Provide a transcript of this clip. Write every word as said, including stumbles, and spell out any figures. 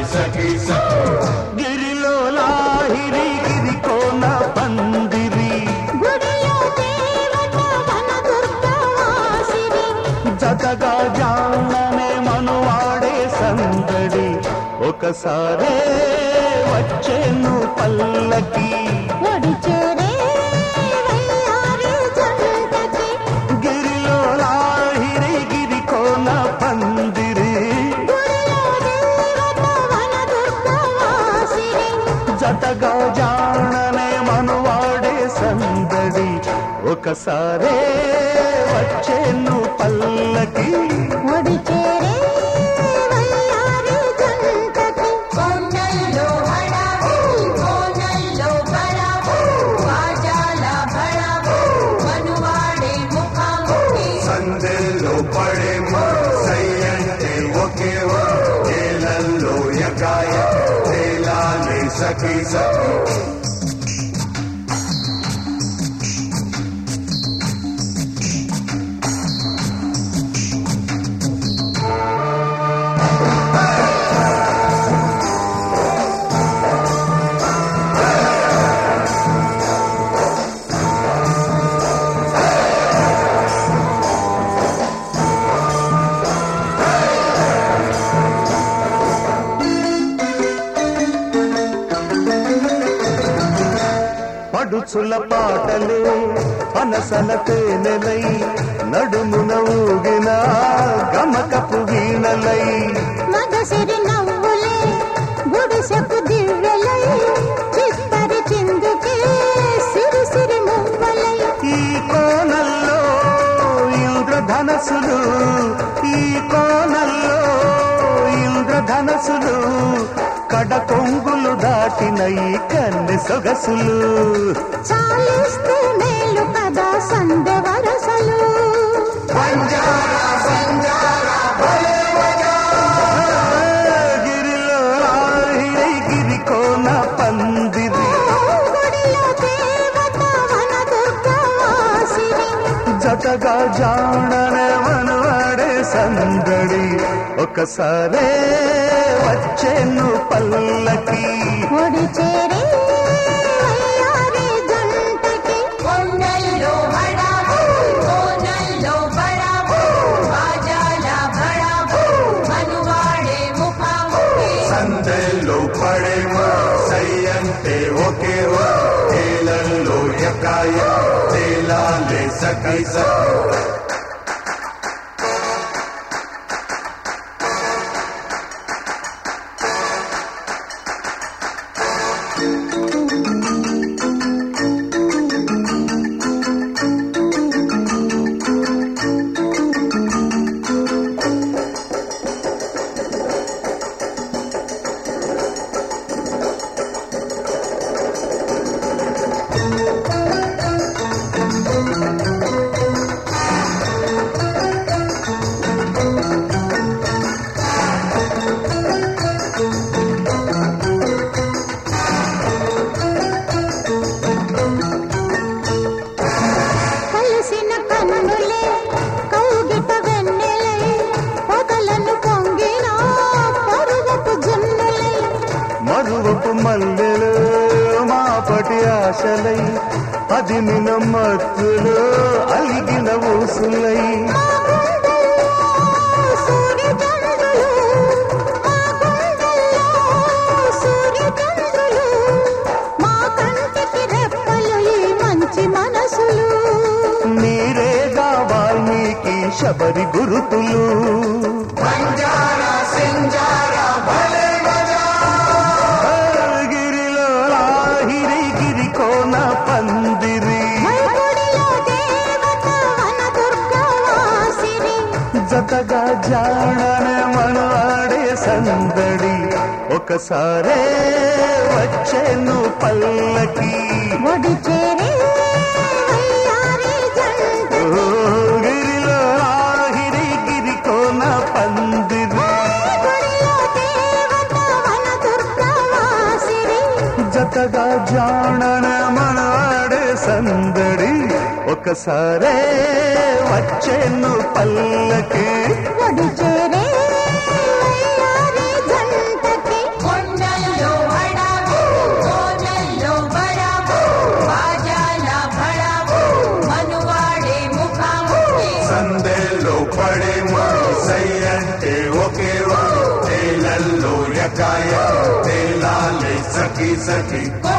సఖీ సఖీ గిరిలో లాహిరి గిరి కోన పందిరి జతగా జాననే మనువాడే సందడి ఒకసారే వచ్చేను పల్లకి గిరిలో లాహిరి గిరి కోన పందిరి జతగా జాననే మనువాడే సందడి ఒకసారే వచ్చేను పల్లకి సందెల్లో పడే సయ్యంటే ఒకే ఏలల్లో యకాయ తేలాలి సఖీ సఖీ పడుచుల పాటలే పనసల తేనెలై నడుమున ఊగిన గమకపు వీణలై మగసిరి నవ్వులే గుడిసెపు దివ్వెలై చిత్తరి చిందుకే సిరి సిరి మువ్వలై ఈ కోనల్లో ఇంద్రధనసులు ఈ కోనల్లో ఇంద్రధనసులు కడ కొంగులు దాటిన ఈ కన్నె సొగసులు చాలిస్తే మేలు కదా సందె వరసలు గిరిలో లాహిరి గిరి కోన పందిరి జతగా జాననే మనవాడే సందడి ఒకసారే వచ్చేను పల్లకి ఒడి చేరే జంటకి కొండల్లో బడాబు కోనల్లో బడాబు బాజాల బడాబు మనువాడే ముఖాముఖి సందెల్లో పడే సయ్యంటే ఒకే ఏలల్లో యకాయ తేలాలి సఖీ సఖీ కలిసిన కన్నులే కౌగిట వెన్నెలై పొదలను పొంగిన పరువపు జున్నులై మరువపు మల్లెలు మాపటి ఆశలై అదిమిన మత్తులు అలిగిన ఊసులై నీరేగా వాల్మీకి శబరి గురుతులు గిరిలో లాహిరి గిరి కోన పందిరి జతగా జాననే మనవాడే సందడి ఒకసారే వచ్చేను పల్లకి ఒడి చేరే గిరిలో లాహిరి గిరి కోన పందిరి జతగా జాననే మనవాడే సందడి ఒకసారే వచ్చేను పల్లకి ఒడి చేరే జంటకి సఖి